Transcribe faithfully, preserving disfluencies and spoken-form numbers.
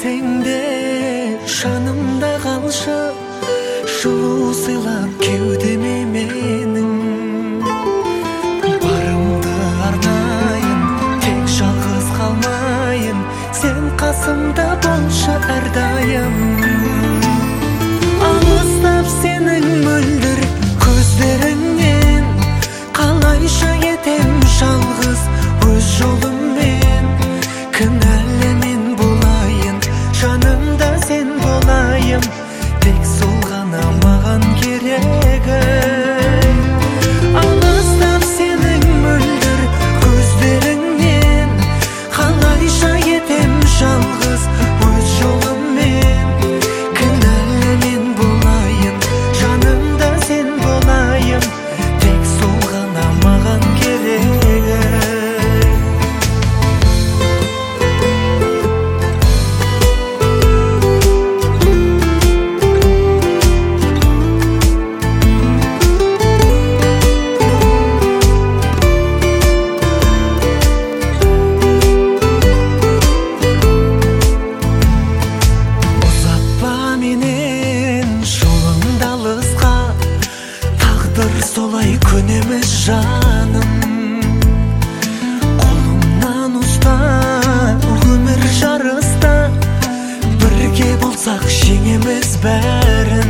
сен де жанымда қалшы, жылу сыйлап кеудеме менің. Барымды арнайын, тек жалғыз қалмайын, сен қасымда болшы әрдайым. Алыстап сенің мөлдір көздеріңнен, қалайша етем жалғыз өз жолыммен. Кінәлі мен болайын, жанымда сен болайым, тек сол ғана маған керегі. Алыстап сенің мөлдір көздеріңнен, қалайша етем жалғыз өз жолыммен. Кінәлі мен болайын, жанымда сен болайым, тек сол ғана маған керегі. Солай көнеміз жаным, қолымнан ұстап өмір жарыста, бірге болсақ жеңеміз бәрін.